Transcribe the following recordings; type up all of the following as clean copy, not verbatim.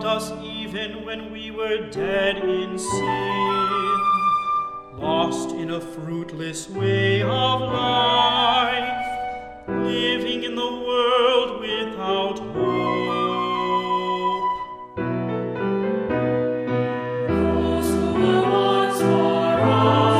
us even when we were dead in sin, lost in a fruitless way of life, living in the world without hope. Those who were once far off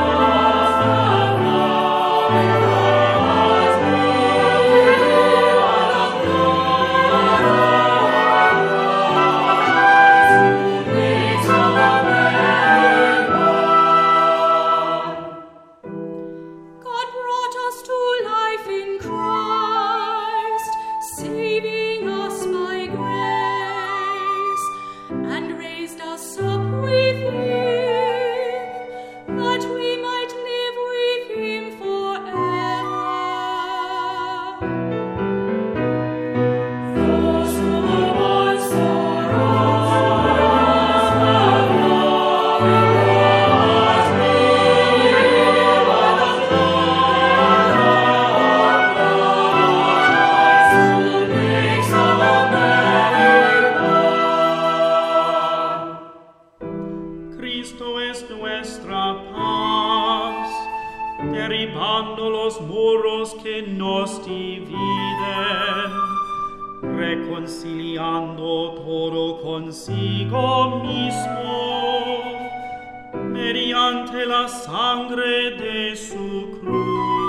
Cristo es nuestra paz, derribando los muros que nos dividen, reconciliando todo consigo mismo, mediante la sangre de su cruz.